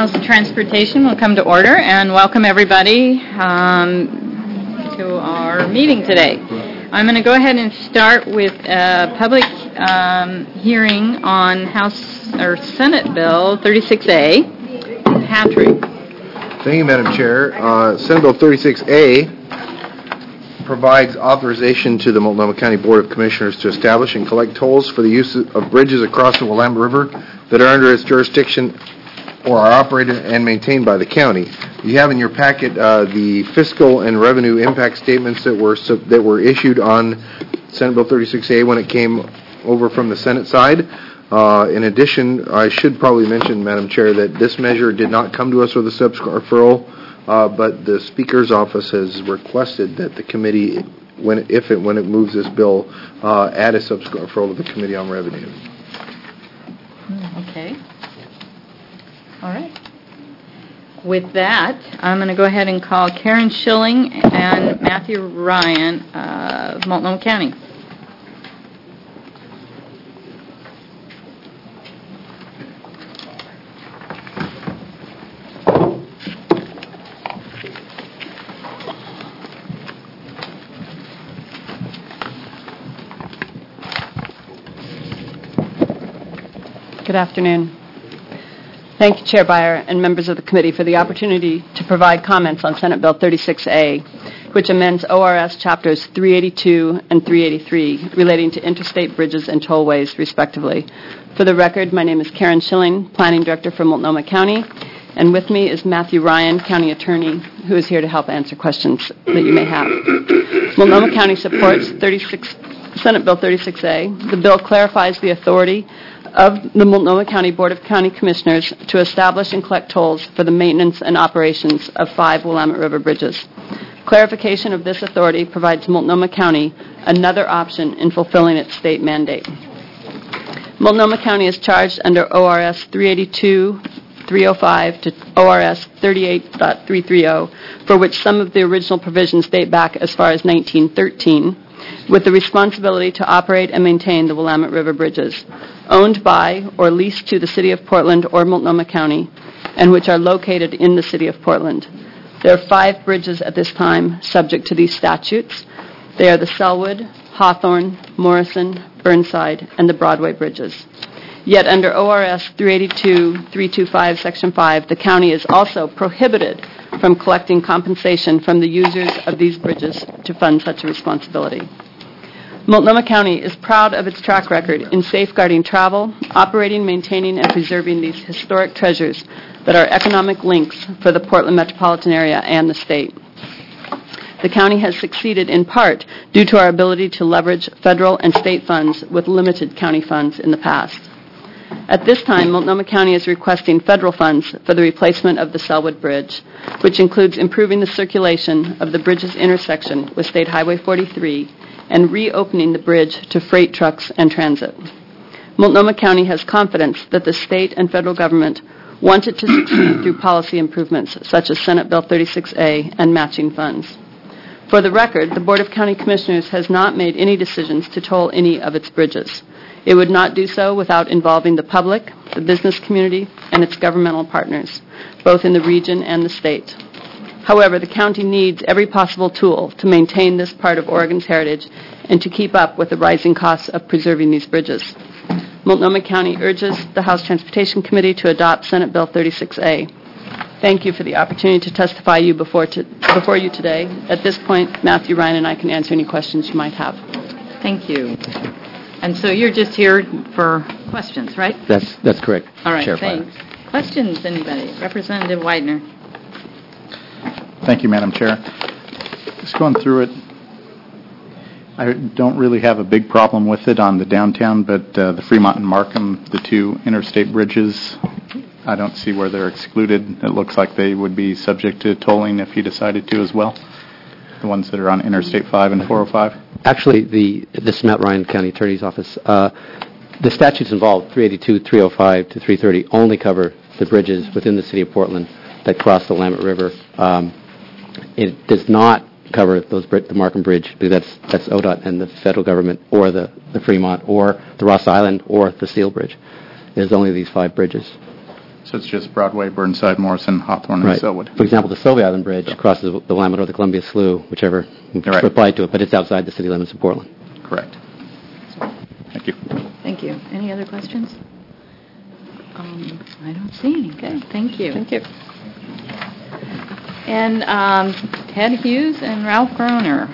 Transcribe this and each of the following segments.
House Transportation will come to order, and welcome everybody to our meeting today. I'm going to go ahead and start with a public hearing on Senate Bill 36A. Patrick. Thank you, Madam Chair. Senate Bill 36A provides authorization to the Multnomah County Board of Commissioners to establish and collect tolls for the use of bridges across the Willamette River that are under its jurisdiction or are operated and maintained by the county. You have in your packet the fiscal and revenue impact statements that were issued on Senate Bill 36A when it came over from the Senate side. In addition, I should probably mention, Madam Chair, that this measure did not come to us with a subsequent referral, but the Speaker's office has requested that the committee, when it moves this bill, add a subsequent referral to the Committee on Revenue. Okay. All right. With that, I'm going to go ahead and call Karen Schilling and Matthew Ryan of Multnomah County. Good afternoon. Thank you, Chair Beyer and members of the committee, for the opportunity to provide comments on Senate Bill 36A, which amends ORS Chapters 382 and 383 relating to interstate bridges and tollways, respectively. For the record, my name is Karen Schilling, Planning Director for Multnomah County, and with me is Matthew Ryan, County Attorney, who is here to help answer questions that you may have. Multnomah County supports Senate Bill 36A. The bill clarifies the authority of the Multnomah County Board of County Commissioners to establish and collect tolls for the maintenance and operations of 5 Willamette River bridges. Clarification of this authority provides Multnomah County another option in fulfilling its state mandate. Multnomah County is charged under ORS 382-305 to ORS 38.330, for which some of the original provisions date back as far as 1913, with the responsibility to operate and maintain the Willamette River bridges, owned by or leased to the City of Portland or Multnomah County, and which are located in the City of Portland. There are 5 bridges at this time subject to these statutes. They are the Selwood, Hawthorne, Morrison, Burnside, and the Broadway bridges. Yet under ORS 382-325, Section 5, the county is also prohibited from collecting compensation from the users of these bridges to fund such a responsibility. Multnomah County is proud of its track record in safeguarding travel, operating, maintaining, and preserving these historic treasures that are economic links for the Portland metropolitan area and the state. The county has succeeded in part due to our ability to leverage federal and state funds with limited county funds in the past. At this time, Multnomah County is requesting federal funds for the replacement of the Selwood Bridge, which includes improving the circulation of the bridge's intersection with State Highway 43 and reopening the bridge to freight trucks and transit. Multnomah County has confidence that the state and federal government want it to succeed through policy improvements such as Senate Bill 36A and matching funds. For the record, the Board of County Commissioners has not made any decisions to toll any of its bridges. It would not do so without involving the public, the business community, and its governmental partners, both in the region and the state. However, the county needs every possible tool to maintain this part of Oregon's heritage and to keep up with the rising costs of preserving these bridges. Multnomah County urges the House Transportation Committee to adopt Senate Bill 36A. Thank you for the opportunity to testify before you today. At this point, Matthew Ryan and I can answer any questions you might have. Thank you. And so you're just here for questions, right? That's correct. All right, Chair thanks. Questions, anybody? Representative Widener. Thank you, Madam Chair. Just going through it, I don't really have a big problem with it on the downtown, but the Fremont and Markham, the 2 interstate bridges, I don't see where they're excluded. It looks like they would be subject to tolling if you decided to as well, the ones that are on Interstate 5 and 405. Actually, this is Matt Ryan, County Attorney's Office. The statutes involved, 382, 305 to 330, only cover the bridges within the City of Portland that cross the Willamette River. It does not cover the Markham Bridge, because that's ODOT and the federal government, or the Fremont, or the Ross Island, or the Steel Bridge. There's only these 5 bridges. So it's just Broadway, Burnside, Morrison, Hawthorne, and Right. Selwood. For example, the Sylvia Island Bridge crosses the Willamette or the Columbia Slough, whichever Right. applied to it, but it's outside the city limits of Portland. Correct. Thank you. Thank you. Any other questions? I don't see any. Okay, thank you. Thank you. And Ted Hughes and Ralph Groner.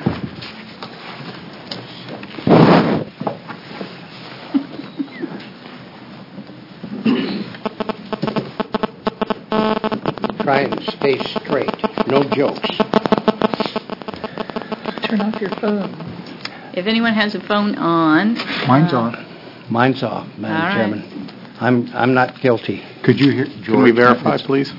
Try and stay straight. No jokes. Turn off your phone. If anyone has a phone on. Mine's on. Mine's off, Madam All right. Chairman. I'm not guilty. Could you hear, Can we verify, please?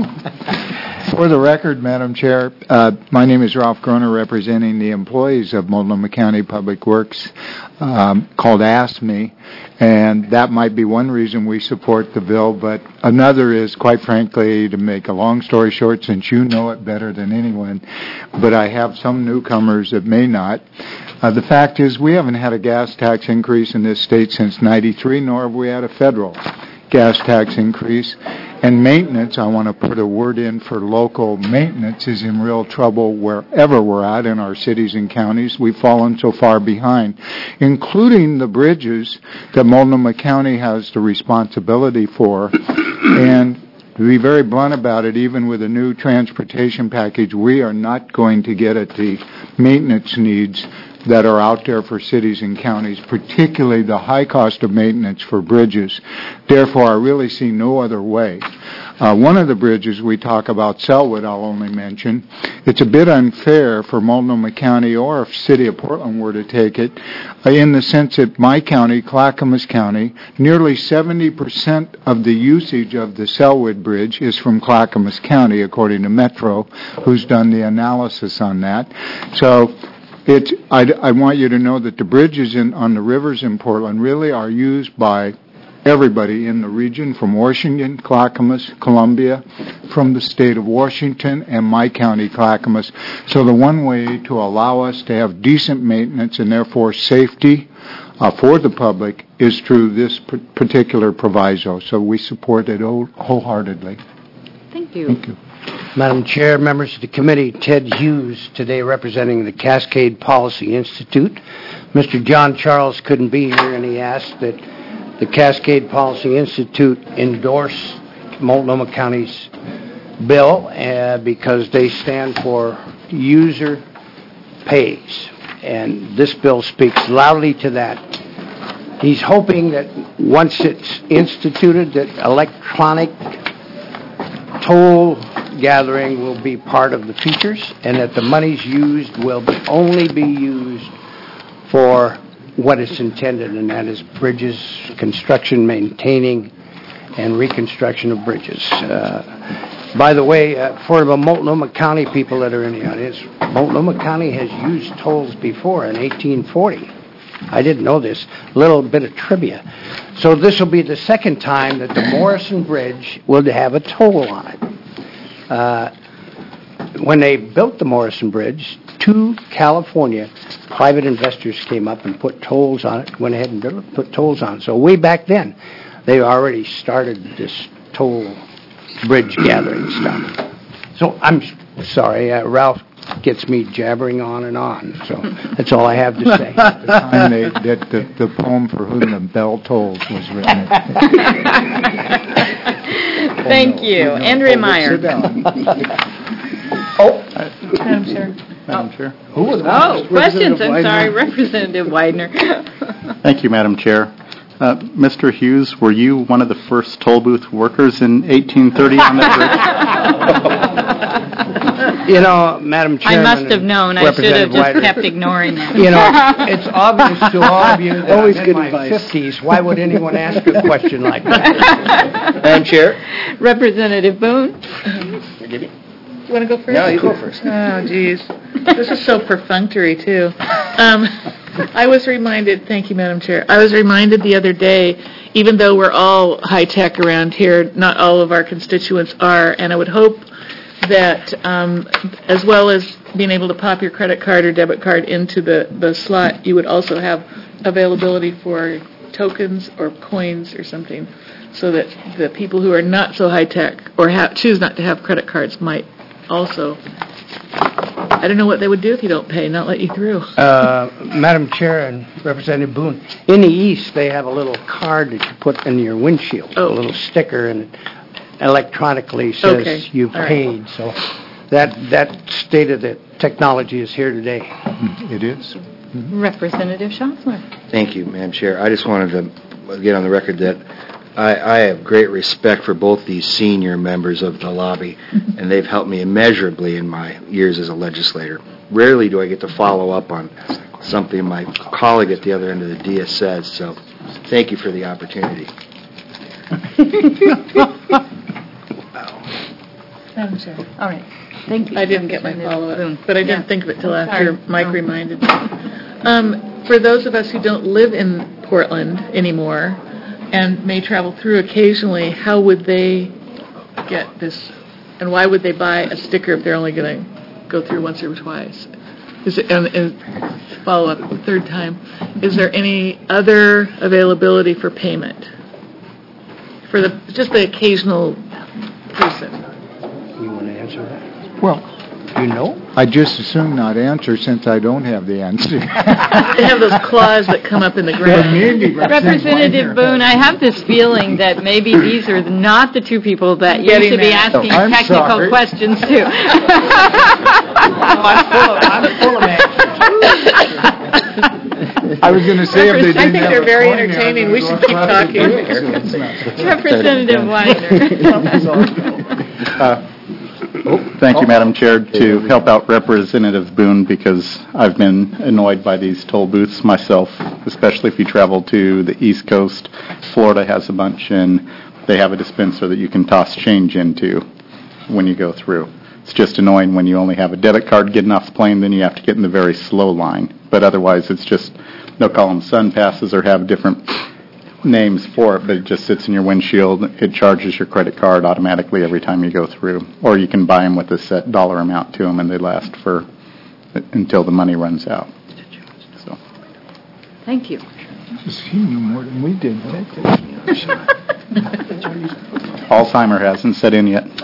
For the record, Madam Chair, my name is Ralph Groner, representing the employees of Multnomah County Public Works, called Ask Me, and that might be one reason we support the bill, but another is, quite frankly, to make a long story short, since you know it better than anyone, but I have some newcomers that may not. The fact is, we haven't had a gas tax increase in this state since '93, nor have we had a federal gas tax increase. And maintenance, I want to put a word in for local maintenance, is in real trouble wherever we're at in our cities and counties. We've fallen so far behind, including the bridges that Multnomah County has the responsibility for. And to be very blunt about it, even with a new transportation package, we are not going to get at the maintenance needs that are out there for cities and counties, particularly the high cost of maintenance for bridges. Therefore, I really see no other way. One of the bridges we talk about, Selwood, I'll only mention. It's a bit unfair for Multnomah County, or if City of Portland were to take it, in the sense that my county, Clackamas County, nearly 70% of the usage of the Selwood Bridge is from Clackamas County, according to Metro, who's done the analysis on that. So I want you to know that the bridges on the rivers in Portland really are used by everybody in the region, from Washington, Clackamas, Columbia, from the state of Washington, and my county, Clackamas. So the one way to allow us to have decent maintenance and therefore safety for the public is through this particular proviso. So we support it wholeheartedly. Thank you. Thank you. Madam Chair, members of the committee, Ted Hughes today representing the Cascade Policy Institute. Mr. John Charles couldn't be here, and he asked that the Cascade Policy Institute endorse Multnomah County's bill because they stand for user pays. And this bill speaks loudly to that. He's hoping that once it's instituted, that electronic toll gathering will be part of the features, and that the monies used will only be used for what it's intended, and that is bridges, construction, maintaining, and reconstruction of bridges. By the way, for the Multnomah County people that are in the audience, Multnomah County has used tolls before in 1840. I didn't know this. A little bit of trivia. So this will be the second time that the Morrison Bridge will have a toll on it. When they built the Morrison Bridge, 2 California private investors came up and put tolls on it, went ahead and put tolls on it. So way back then, they already started this toll bridge gathering stuff. So I'm sorry, Ralph gets me jabbering on and on. So that's all I have to say. The time the poem for whom the bell tolls was written. Thank you. Andrea Meyer. Sit down. Madam Chair. Madam Chair. Questions. I'm sorry, Representative Widener. Thank you, Madam Chair. Mr. Hughes, were you one of the first toll booth workers in 1830 on that bridge? You know, Madam Chairman, I must have known. I should have just kept ignoring that. You know, it's obvious to all of you that I'm in my 50s. Why would anyone ask a question like that? Madam Chair? Representative Boone. You want to go first? No, you go first. Oh, geez. This is so perfunctory, too. I was reminded, thank you, Madam Chair, I was reminded the other day, even though we're all high-tech around here, not all of our constituents are, and I would hope that as well as being able to pop your credit card or debit card into the slot, you would also have availability for tokens or coins or something, so that the people who are not so high-tech or choose not to have credit cards might also, I don't know what they would do if you don't pay, not let you through. Madam Chair and Representative Boone, in the east, they have a little card that you put in your windshield, a little sticker, and it electronically says you've paid. So that state of the technology is here today. It is. Representative Schaffler. Thank you, Madam Chair. I just wanted to get on the record that I have great respect for both these senior members of the lobby, and they've helped me immeasurably in my years as a legislator. Rarely do I get to follow up on something my colleague at the other end of the dais says, so thank you for the opportunity. Madam Chair. All right. Thank you. I didn't get my follow-up, but I didn't think of it till after Sorry. Mike reminded me. For those of us who don't live in Portland anymore and may travel through occasionally, how would they get this, and why would they buy a sticker if they're only going to go through once or twice? Is it, and follow-up, third time, is there any other availability for payment for just the occasional person? You want to answer that? Well, You know? I just assume not answer since I don't have the answer. They have those claws that come up in the ground. Representative Boone, I have this feeling that maybe these are not the two people that you Getting should be that. asking I'm technical sorry. questions to. I'm full of answers. I was going to say if they didn't I think have they're a very coin there, entertaining. I'd We go should keep across the talking. table, so it's not- Representative Weiner. Thank you, Madam Chair, to help out Representative Boone, because I've been annoyed by these toll booths myself, especially if you travel to the East Coast. Florida has a bunch, and they have a dispenser that you can toss change into when you go through. It's just annoying when you only have a debit card getting off the plane, then you have to get in the very slow line. But otherwise, it's just, they'll call them sun passes or have different names for it, but it just sits in your windshield. It charges your credit card automatically every time you go through. Or you can buy them with a set dollar amount to them, and they last for until the money runs out. So. Thank you. He knew more than we did. Alzheimer hasn't set in yet.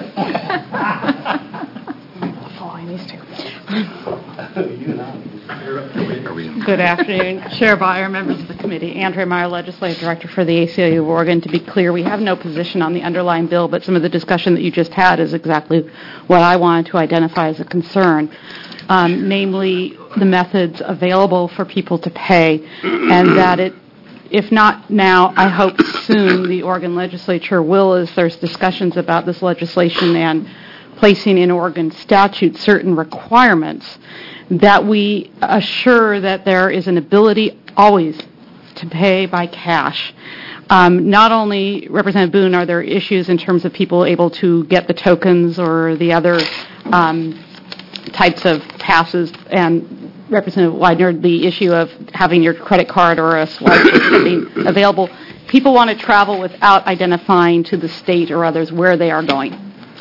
Good afternoon, Chair Byer, members of the committee. Andrea Meyer, Legislative Director for the ACLU of Oregon. To be clear, we have no position on the underlying bill, but some of the discussion that you just had is exactly what I wanted to identify as a concern, namely the methods available for people to pay, and that it, if not now, I hope soon the Oregon legislature will, as there's discussions about this legislation and placing in Oregon statute certain requirements, that we assure that there is an ability always to pay by cash. Not only, Representative Boone, are there issues in terms of people able to get the tokens or the other types of passes, and Representative Widener, the issue of having your credit card or a swipe or something available. People want to travel without identifying to the state or others where they are going.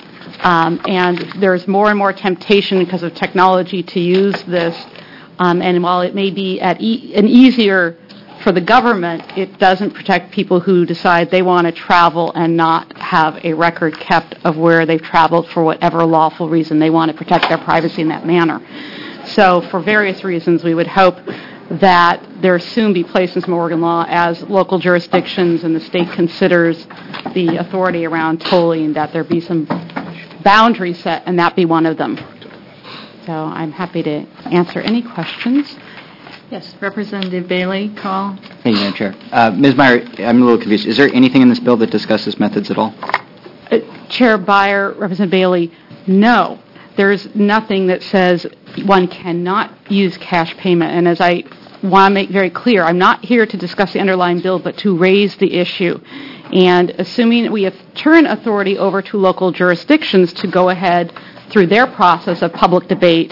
And there's more and more temptation because of technology to use this. And while it may be an easier for the government, it doesn't protect people who decide they want to travel and not have a record kept of where they've traveled for whatever lawful reason. They want to protect their privacy in that manner. So for various reasons, we would hope that there soon be placed in some Oregon law as local jurisdictions and the state considers the authority around tolling, that there be some boundary set, and that be one of them. So I'm happy to answer any questions. Yes, Representative Bailey, call. Thank you, Madam Chair. Ms. Meyer, I'm a little confused. Is there anything in this bill that discusses methods at all? Chair Byer, Representative Bailey, no. There's nothing that says one cannot use cash payment. And as I want to make very clear, I'm not here to discuss the underlying bill, but to raise the issue. And assuming that we have turned authority over to local jurisdictions to go ahead through their process of public debate,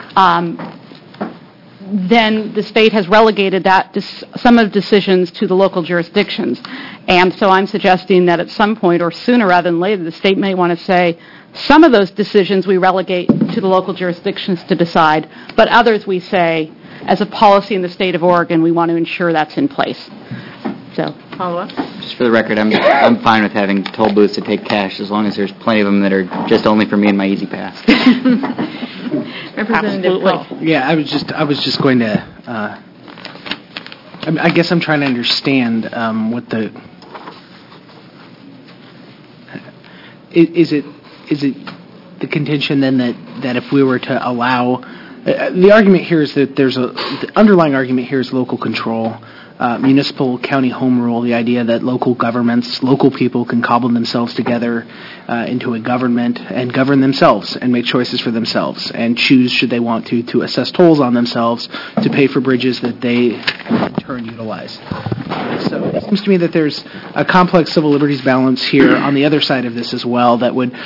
then the state has relegated that some of the decisions to the local jurisdictions. And so I'm suggesting that at some point, or sooner rather than later, the state may want to say some of those decisions we relegate to the local jurisdictions to decide, but others we say, as a policy in the state of Oregon, we want to ensure that's in place. So, Follow up? Just for the record, I'm fine with having toll booths to take cash as long as there's plenty of them that are just only for me and my Easy Pass. Representative Paul. Yeah, I was just going to. I guess I'm trying to understand what the. Is it the contention then that if we were to allow, the argument here is that the underlying argument here is local control. Municipal county home rule, the idea that local governments, local people can cobble themselves together into a government and govern themselves and make choices for themselves and choose, should they want to assess tolls on themselves to pay for bridges that they in turn utilize. So it seems to me that there's a complex civil liberties balance here on the other side of this as well that would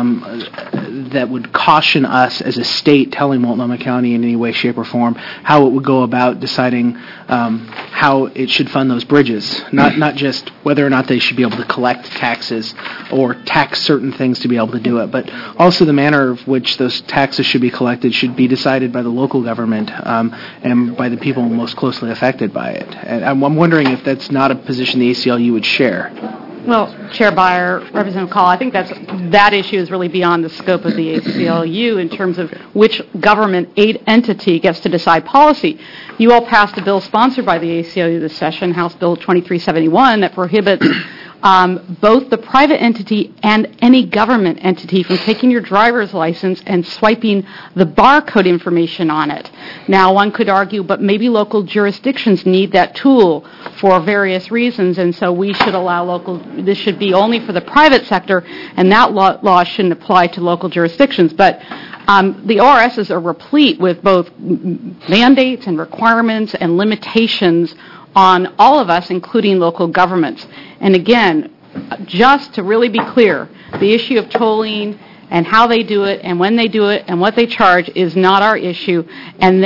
caution us as a state telling Multnomah County in any way, shape, or form how it would go about deciding how it should fund those bridges, not just whether or not they should be able to collect taxes or tax certain things to be able to do it, but also the manner of which those taxes should be collected should be decided by the local government and by the people most closely affected by it. And I'm wondering if that's not a position the ACLU would share. well, Chair Byer, Representative Call, I think that issue is really beyond the scope of the ACLU in terms of which government aid entity gets to decide policy. You all passed a bill sponsored by the ACLU this session, House Bill 2371, that prohibits both the private entity and any government entity from taking your driver's license and swiping the barcode information on it. Now, one could argue, but maybe local jurisdictions need that tool for various reasons, and so we should allow this should be only for the private sector, and that law shouldn't apply to local jurisdictions. But the ORSs are replete with both mandates and requirements and limitations on all of us, including local governments. And again, just to really be clear, the issue of tolling and how they do it and when they do it and what they charge is not our issue. I'm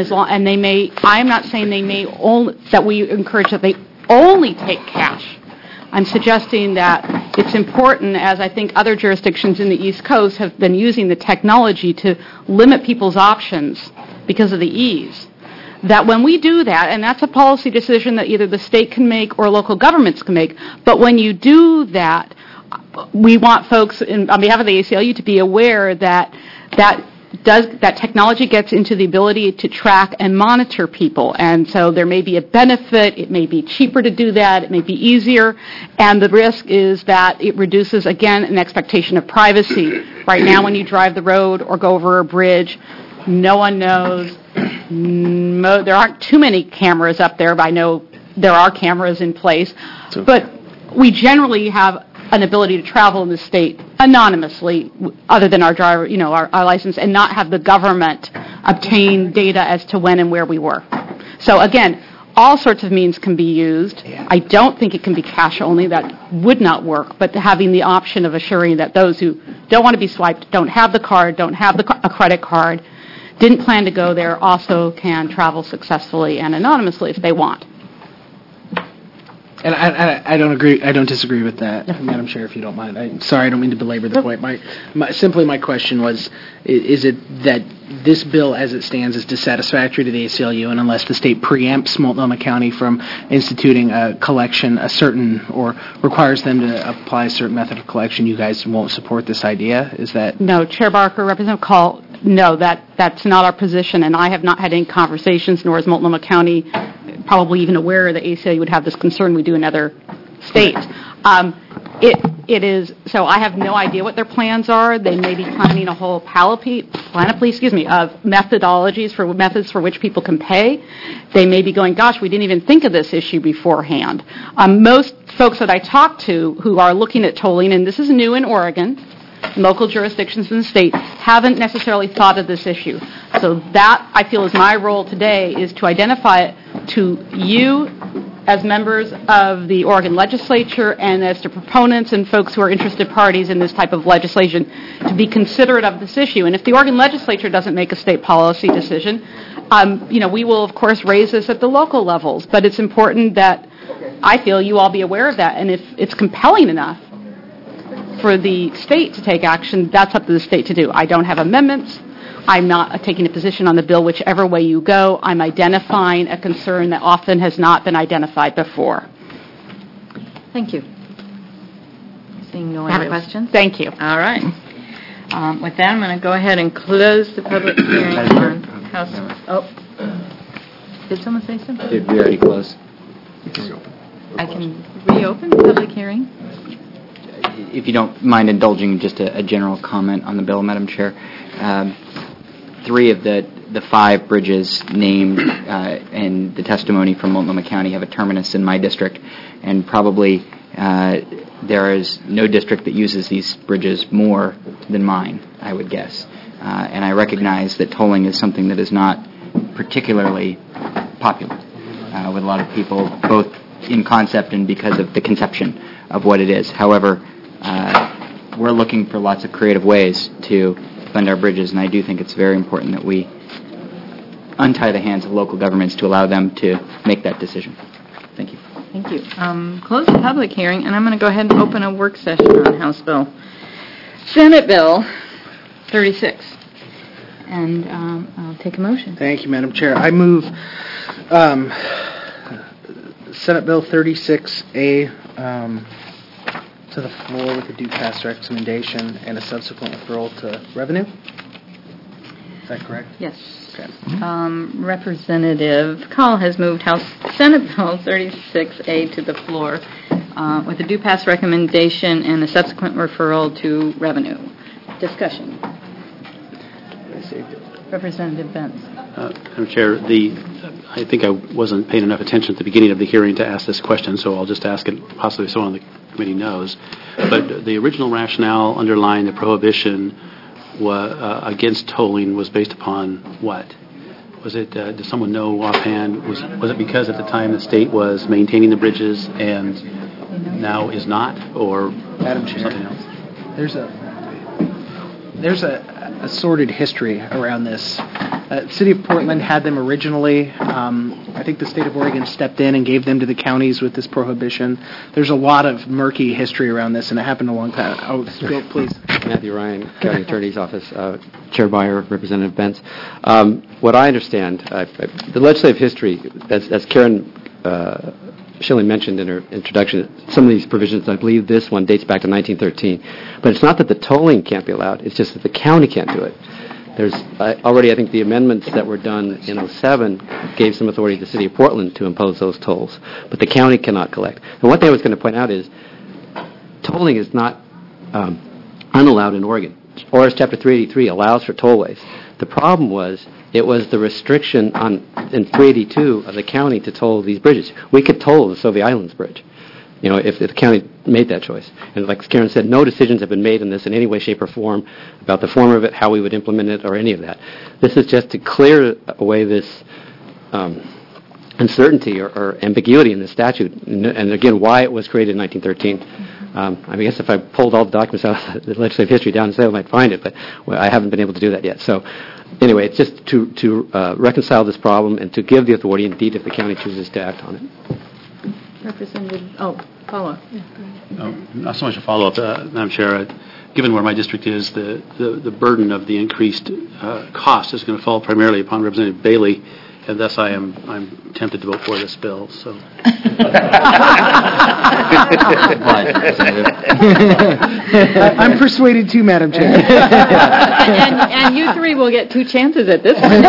not saying that we encourage that they only take cash. I'm suggesting that it's important, as I think other jurisdictions in the East Coast have been using the technology to limit people's options because of the ease, that when we do that, and that's a policy decision that either the state can make or local governments can make, but when you do that, we want folks on behalf of the ACLU to be aware that technology gets into the ability to track and monitor people, and so there may be a benefit. It may be cheaper to do that. It may be easier, and the risk is that it reduces, again, an expectation of privacy. Right now, when you drive the road or go over a bridge, no one knows. There aren't too many cameras up there, but I know there are cameras in place. But we generally have an ability to travel in the state anonymously, other than our driver, our license, and not have the government obtain data as to when and where we were. So again, all sorts of means can be used. I don't think it can be cash only. That would not work. But having the option of assuring that those who don't want to be swiped, don't have the card, don't have a credit card, didn't plan to go there, also can travel successfully and anonymously if they want. And I don't agree. I don't disagree with that, Madam Chair, if you don't mind. I don't mean to belabor the point. My question was, is it that this bill as it stands is dissatisfactory to the ACLU, and unless the state preempts Multnomah County from instituting a collection, or requires them to apply a certain method of collection, you guys won't support this idea? Is that... No, Chair Barker, Representative Call, no, that's not our position, and I have not had any conversations, nor is Multnomah County probably even aware that ACLU would have this concern. We do in other states. It is, so I have no idea what their plans are. They may be planning a whole panoply of methodologies methods for which people can pay. They may be going, gosh, we didn't even think of this issue beforehand. Most folks that I talk to who are looking at tolling, and this is new in Oregon, local jurisdictions in the state haven't necessarily thought of this issue. So that, I feel, is my role today, is to identify it to you as members of the Oregon legislature and as to proponents and folks who are interested parties in this type of legislation to be considerate of this issue. And if the Oregon legislature doesn't make a state policy decision, we will, of course, raise this at the local levels. But it's important that I feel you all be aware of that. And if it's compelling enough for the state to take action, that's up to the state to do. I don't have amendments. I'm not taking a position on the bill whichever way you go. I'm identifying a concern that often has not been identified before. Thank you. Seeing no I have other a- questions? Thank you. All right. With that, I'm going to go ahead and close the public hearing on House... Oh, did someone say something? Did we already close? I can reopen the public hearing. If you don't mind indulging just a general comment on the bill, Madam Chair. 3 of the 5 bridges named in the testimony from Multnomah County have a terminus in my district, and probably there is no district that uses these bridges more than mine, I would guess. And I recognize that tolling is something that is not particularly popular with a lot of people, both in concept and because of the conception of what it is. However, we're looking for lots of creative ways to fund our bridges, and I do think it's very important that we untie the hands of local governments to allow them to make that decision. Thank you. Thank you. Close the public hearing, and I'm going to go ahead and open a work session on House Bill. Senate Bill 36. And I'll take a motion. Thank you, Madam Chair. I move Senate Bill 36A to the floor with a due pass recommendation and a subsequent referral to revenue. Is that correct? Yes. Okay. Representative Call has moved Senate Bill 36A to the floor with a due pass recommendation and a subsequent referral to revenue. Discussion. Representative Benz. Madam Chair, I think I wasn't paying enough attention at the beginning of the hearing to ask this question, so I'll just ask it possibly so someone on the committee knows. But the original rationale underlying the prohibition against tolling was based upon what? Was it, does someone know offhand, was it because at the time the state was maintaining the bridges and now is not, or Madam Chair, something else? There's a sordid history around this. City of Portland had them originally. I think the state of Oregon stepped in and gave them to the counties with this prohibition. There's a lot of murky history around this, and it happened a long time. Oh, Bill, please. Matthew Ryan, County Attorney's Office, Chair Byer, Representative Benz. What I understand, the legislative history, as Karen Schilling mentioned in her introduction, some of these provisions, I believe this one dates back to 1913. But it's not that the tolling can't be allowed, it's just that the county can't do it. There's already, I think, the amendments that were done in 07 gave some authority to the City of Portland to impose those tolls, but the county cannot collect. And one thing I was going to point out is tolling is not unallowed in Oregon. ORS Chapter 383 allows for tollways. The problem was it was the restriction in 382 of the county to toll these bridges. We could toll the Soviet Islands Bridge, if the county made that choice. And like Karen said, no decisions have been made in this in any way, shape, or form about the form of it, how we would implement it, or any of that. This is just to clear away this uncertainty or ambiguity in the statute, and again, why it was created in 1913. I guess if I pulled all the documents out of the legislative history down and say I might find it, but I haven't been able to do that yet. So anyway, it's just to reconcile this problem and to give the authority, indeed, if the county chooses to act on it. Representative, follow-up. Not so much a follow-up, Madam Chair. Given where my district is, the burden of the increased cost is going to fall primarily upon Representative Bailey, and thus I'm tempted to vote for this bill. So. I'm persuaded too, Madam Chair. and you 3 will get 2 chances at this one.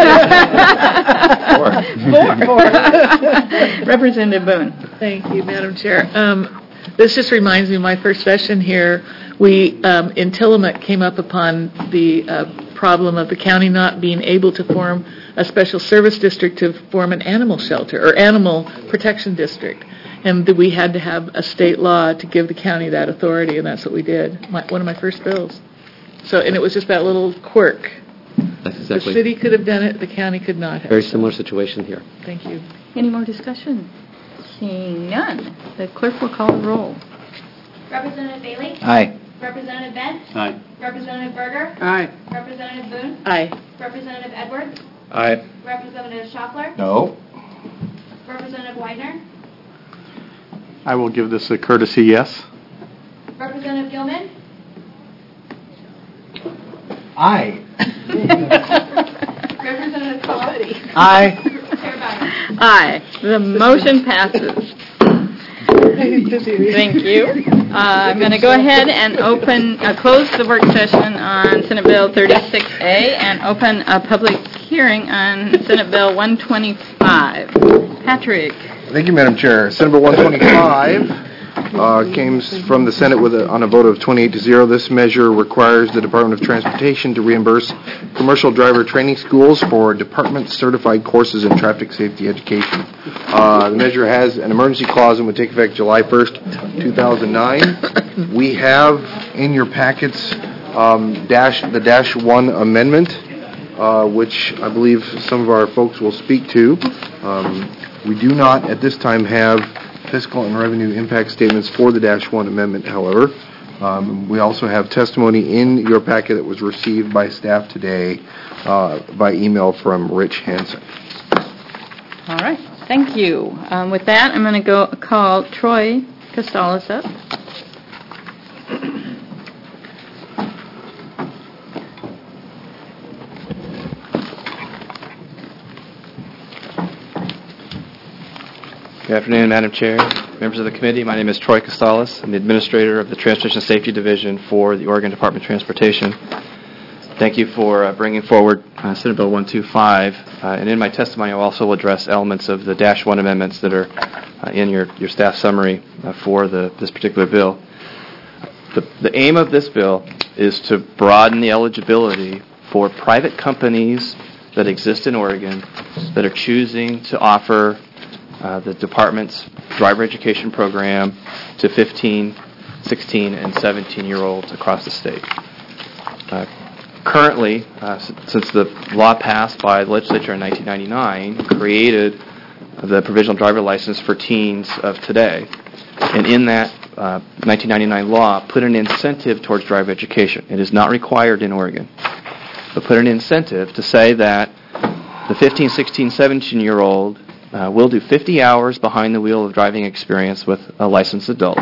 Four. Representative Boone. Thank you, Madam Chair. This just reminds me of my first session here. We, in Tillamook, came up upon the problem of the county not being able to form a special service district to form an animal shelter or animal protection district. And we had to have a state law to give the county that authority, and that's what we did. One of my first bills. And it was just that little quirk. That's exactly. The city could have done it, the county could not have. Very similar situation here. Thank you. Any more discussion? Seeing none, the clerk will call the roll. Representative Bailey? Aye. Representative Benz? Aye. Representative Berger? Aye. Representative Boone? Aye. Representative Edwards? Aye. Representative Schaffler? No. Representative Widener? I will give this a courtesy yes. Representative Gilman? Aye. Representative Call? Aye. Chair Byer? Aye. The motion passes. Thank you. I'm going to go ahead and close the work session on Senate Bill 36A and open a public hearing on Senate Bill 125. Patrick. Thank you, Madam Chair. Senate Bill 125 came from the Senate on a vote of 28-0. This measure requires the Department of Transportation to reimburse commercial driver training schools for department-certified courses in traffic safety education. The measure has an emergency clause and would take effect July 1st, 2009. We have in your packets the Dash 1 amendment, which I believe some of our folks will speak to. We do not at this time have fiscal and revenue impact statements for the Dash 1 amendment, however. We also have testimony in your packet that was received by staff today by email from Rich Hansen. All right. Thank you. With that, I'm going to call Troy Costales up. Good afternoon, Madam Chair, members of the committee. My name is Troy Costales. I'm the administrator of the Transportation Safety Division for the Oregon Department of Transportation. Thank you for bringing forward Senate Bill 125. And in my testimony, I also will address elements of the Dash 1 amendments that are in your staff summary for this particular bill. The aim of this bill is to broaden the eligibility for private companies that exist in Oregon that are choosing to offer the department's driver education program to 15, 16, and 17-year-olds across the state. Currently, since the law passed by the legislature in 1999 created the provisional driver license for teens of today, and in that 1999 law put an incentive towards driver education. It is not required in Oregon, but put an incentive to say that the 15, 16, 17-year-old will do 50 hours behind the wheel of driving experience with a licensed adult,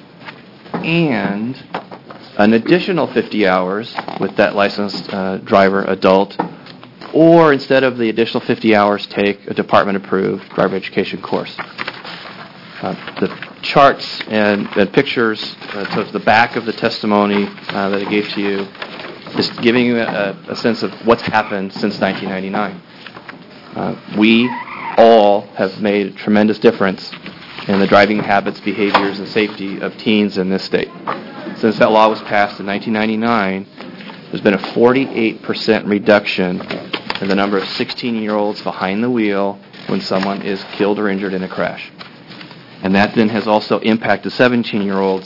and an additional 50 hours with that licensed driver adult, or instead of the additional 50 hours, take a department-approved driver education course. The charts and pictures towards the back of the testimony that I gave to you is giving you a sense of what's happened since 1999. We all have made a tremendous difference in the driving habits, behaviors, and safety of teens in this state. Since that law was passed in 1999, there's been a 48% reduction in the number of 16-year-olds behind the wheel when someone is killed or injured in a crash. And that then has also impacted 17-year-olds,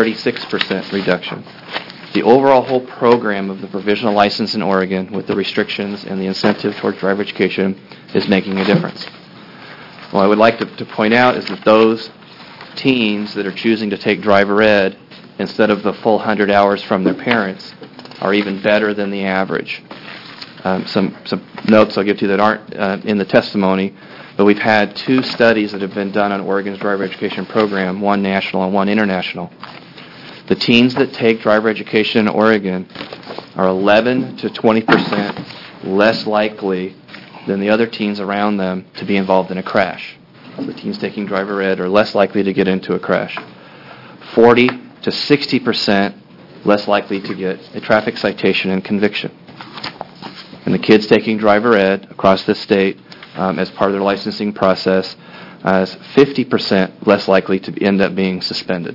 36% reduction. The overall whole program of the provisional license in Oregon with the restrictions and the incentive towards driver education is making a difference. What I would like to point out is that those teens that are choosing to take driver ed instead of the full 100 hours from their parents are even better than the average. Some notes I'll give to you that aren't in the testimony, but we've had 2 studies that have been done on Oregon's driver education program, one national and one international. The teens that take driver education in Oregon are 11 to 20% less likely than the other teens around them to be involved in a crash. The teens taking driver ed are less likely to get into a crash. 40 to 60% less likely to get a traffic citation and conviction. And the kids taking driver ed across the state as part of their licensing process is 50% less likely to end up being suspended.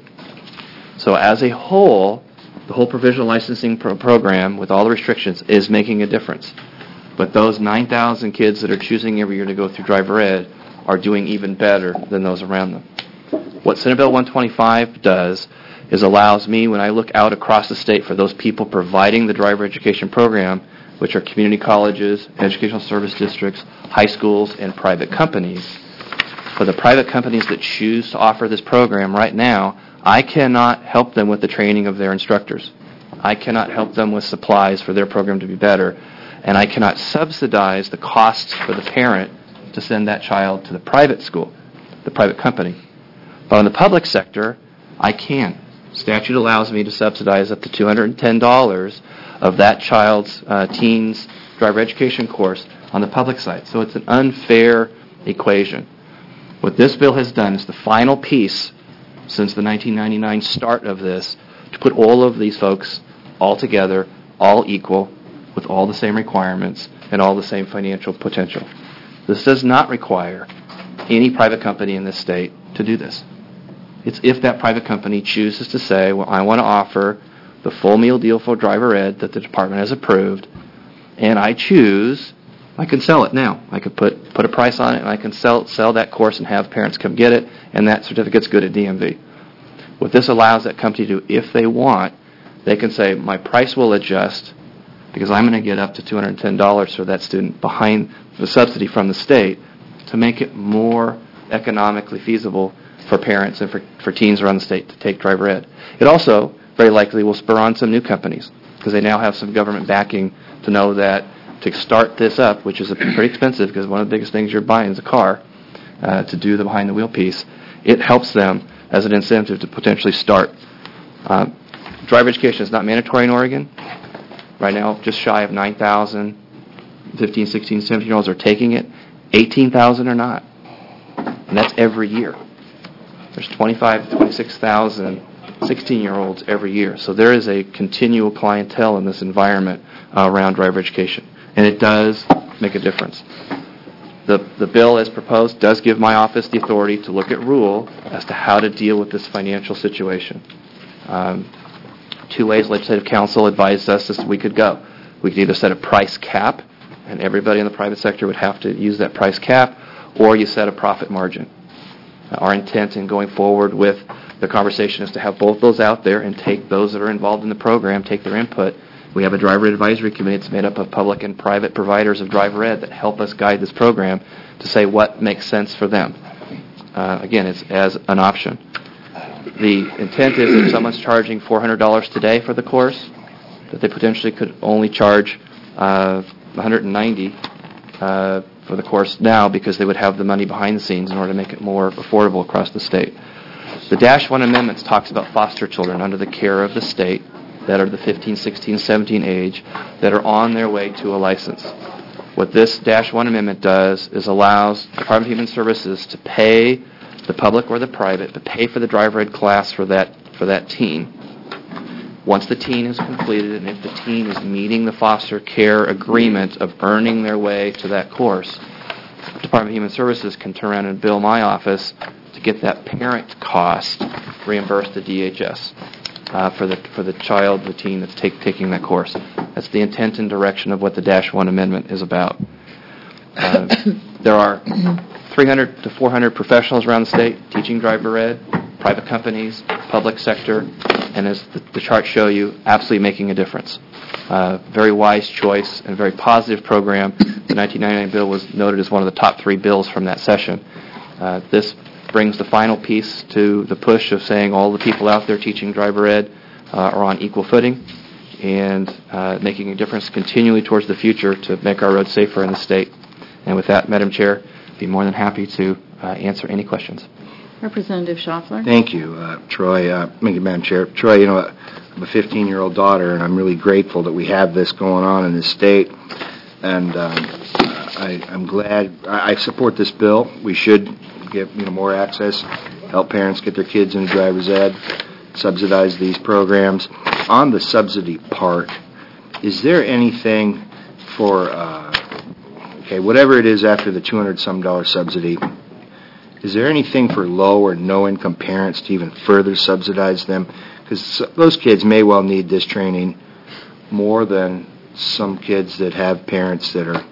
So as a whole, the whole provisional licensing program with all the restrictions is making a difference. But those 9,000 kids that are choosing every year to go through driver ed are doing even better than those around them. What Senate Bill 125 does is allows me, when I look out across the state for those people providing the driver education program, which are community colleges, educational service districts, high schools, and private companies, for the private companies that choose to offer this program right now, I cannot help them with the training of their instructors. I cannot help them with supplies for their program to be better. And I cannot subsidize the costs for the parent to send that child to the private school, the private company. But in the public sector, I can. Statute allows me to subsidize up to $210 of that child's teen's driver education course on the public side. So it's an unfair equation. What this bill has done is the final piece since the 1999 start of this to put all of these folks all together, all equal, with all the same requirements and all the same financial potential. This does not require any private company in this state to do this. It's if that private company chooses to say, well, I want to offer the full meal deal for driver ed that the department has approved, and I choose, I can sell it now. I could put a price on it, and I can sell that course and have parents come get it, and that certificate's good at DMV. What this allows that company to do, if they want, they can say, my price will adjust because I'm going to get up to $210 for that student behind the subsidy from the state to make it more economically feasible for parents and for teens around the state to take driver ed. It also very likely will spur on some new companies because they now have some government backing to know that to start this up, which is pretty expensive because one of the biggest things you're buying is a car, to do the behind-the-wheel piece, it helps them as an incentive to potentially start. Driver education is not mandatory in Oregon. Right now, just shy of 9,000 15, 16, 17-year-olds are taking it. 18,000 are not. And that's every year. There's 25 to 26,000 16-year-olds every year. So there is a continual clientele in this environment around driver education. And it does make a difference. The bill as proposed does give my office the authority to look at rule as to how to deal with this financial situation. Two ways Legislative Council advised us as we could go. We could either set a price cap, and everybody in the private sector would have to use that price cap, or you set a profit margin. Our intent in going forward with the conversation is to have both those out there and take those that are involved in the program, take their input. We have a driver advisory committee that's made up of public and private providers of driver ed that help us guide this program to say what makes sense for them. Again, it's as an option. The intent is if someone's charging $400 today for the course, that they potentially could only charge $190 for the course now because they would have the money behind the scenes in order to make it more affordable across the state. The Dash 1 amendments talks about foster children under the care of the state that are the 15, 16, 17 age that are on their way to a license. What this Dash 1 amendment does is allows the Department of Human Services to pay the public or the private to pay for the driver ed class for that teen. Once the teen is completed and if the teen is meeting the foster care agreement of earning their way to that course, the Department of Human Services can turn around and bill my office to get that parent cost reimbursed to DHS for the child, the teen that's taking that course. That's the intent and direction of what the Dash 1 amendment is about. There are 300 to 400 professionals around the state teaching driver ed, private companies, public sector, and as the charts show you, absolutely making a difference. Very wise choice and very positive program. The 1999 bill was noted as one of the top 3 bills from that session. This brings the final piece to the push of saying all the people out there teaching driver ed are on equal footing and making a difference continually towards the future to make our roads safer in the state. And with that, Madam Chair, I'd be more than happy to answer any questions. Representative Schaffler. Thank you, Troy. Thank you, Madam Chair. Troy, you know, I have a 15-year-old daughter, and I'm really grateful that we have this going on in this state. And I'm glad. I support this bill. We should give more access, help parents get their kids into driver's ed, subsidize these programs. On the subsidy part, is there anything for whatever it is after the $200-some subsidy? Is there anything for low or no-income parents to even further subsidize them? Because those kids may well need this training more than some kids that have parents that are,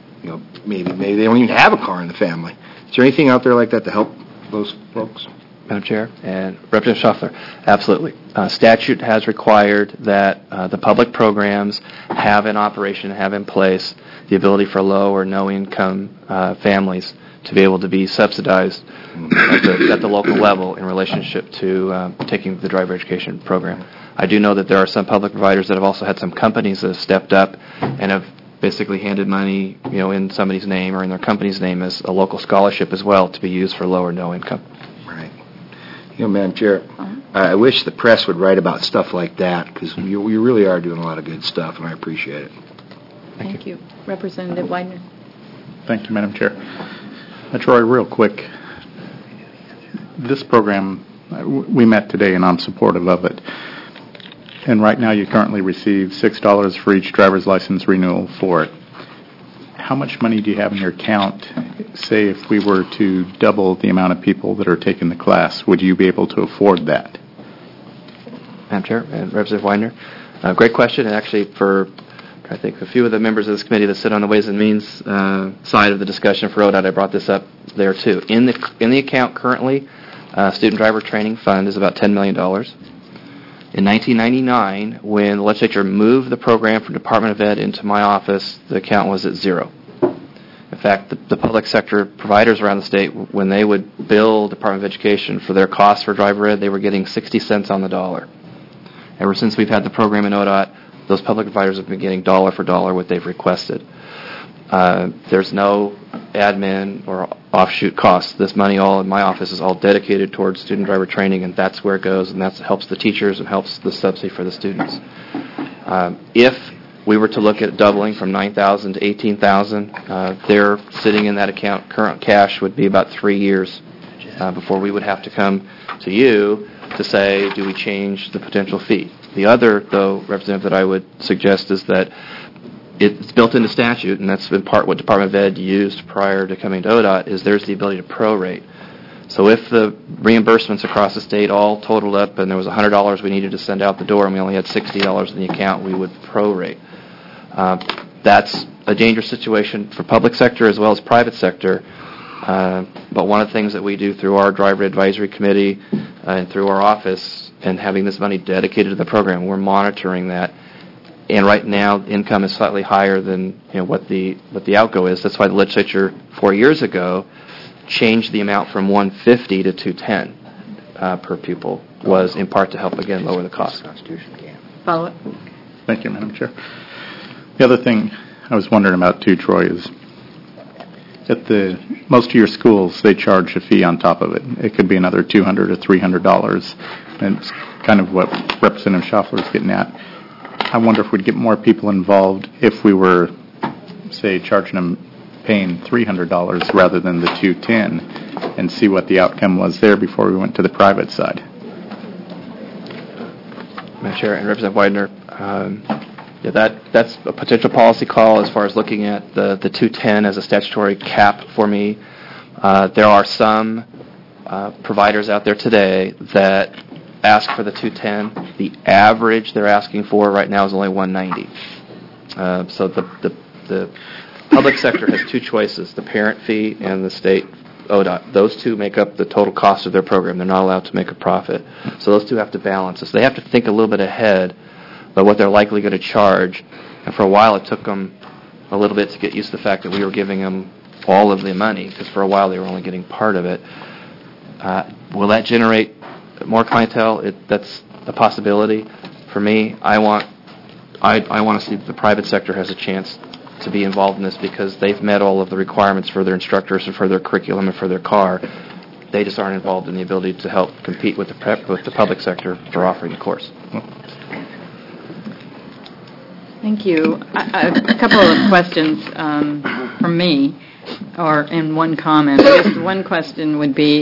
maybe they don't even have a car in the family. Is there anything out there like that to help those folks? Madam Chair and Representative Schaffler, absolutely. Statute has required that the public programs have in operation, have in place the ability for low or no-income families to be able to be subsidized at the local level in relationship to taking the driver education program. I do know that there are some public providers that have also had some companies that have stepped up and have basically handed money, in somebody's name or in their company's name as a local scholarship as well to be used for low or no income. Right. Madam Chair, I wish the press would write about stuff like that because we really are doing a lot of good stuff, and I appreciate it. Thank you. Representative Widener. Thank you, Madam Chair. Troy, real quick, this program we met today, and I'm supportive of it. And right now, you currently receive $6 for each driver's license renewal for it. How much money do you have in your account? Say if we were to double the amount of people that are taking the class, would you be able to afford that? Madam Chair and Representative Weidner, great question. And actually, I think a few of the members of this committee that sit on the Ways and Means side of the discussion for ODOT, I brought this up there too. In the account currently, Student Driver Training Fund is about $10 million. In 1999, when the legislature moved the program from Department of Ed into my office, the account was at zero. In fact, the public sector providers around the state, when they would bill Department of Education for their costs for driver ed, they were getting 60 cents on the dollar. Ever since we've had the program in ODOT, those public providers have been getting dollar for dollar what they've requested. There's no admin or offshoot costs. This money all in my office is all dedicated towards student driver training, and that's where it goes, and that helps the teachers and helps the subsidy for the students. If we were to look at doubling from $9,000 to $18,000, they're sitting in that account. Current cash would be about 3 years before we would have to come to you to say, do we change the potential fee? The other, though, Representative, that I would suggest is that it's built into statute, and that's in part what Department of Ed used prior to coming to ODOT, is there's the ability to prorate. So if the reimbursements across the state all totaled up and there was $100 we needed to send out the door and we only had $60 in the account, we would prorate. That's a dangerous situation for public sector as well as private sector. But one of the things that we do through our Driver Advisory Committee and through our office and having this money dedicated to the program, we're monitoring that. And right now, income is slightly higher than what the outgo is. That's why the legislature 4 years ago changed the amount from $150 to $210 per pupil, was in part to help again lower the cost. Follow up. Thank you, Madam Chair. The other thing I was wondering about too, Troy, is at most of your schools they charge a fee on top of it. It could be another $200 or $300, and it's kind of what Representative Schaffler is getting at. I wonder if we'd get more people involved if we were, say, charging them, paying $300 rather than the $210, and see what the outcome was there before we went to the private side. Madam Chair and Representative Weidner, that's a potential policy call as far as looking at the $210 as a statutory cap for me. There are some providers out there today that ask for the $210. The average they're asking for right now is only $190. So the public sector has two choices: the parent fee and the state ODOT. Those two make up the total cost of their program. They're not allowed to make a profit. So those two have to balance. So they have to think a little bit ahead about what they're likely going to charge. And for a while, it took them a little bit to get used to the fact that we were giving them all of the money, because for a while they were only getting part of it. Will that generate more clientele? That's a possibility. For me, I want to see the private sector has a chance to be involved in this, because they've met all of the requirements for their instructors and for their curriculum and for their car. They just aren't involved in the ability to help compete with the public sector for offering the course. Thank you. A couple of questions from me, or in one comment. I guess one question would be,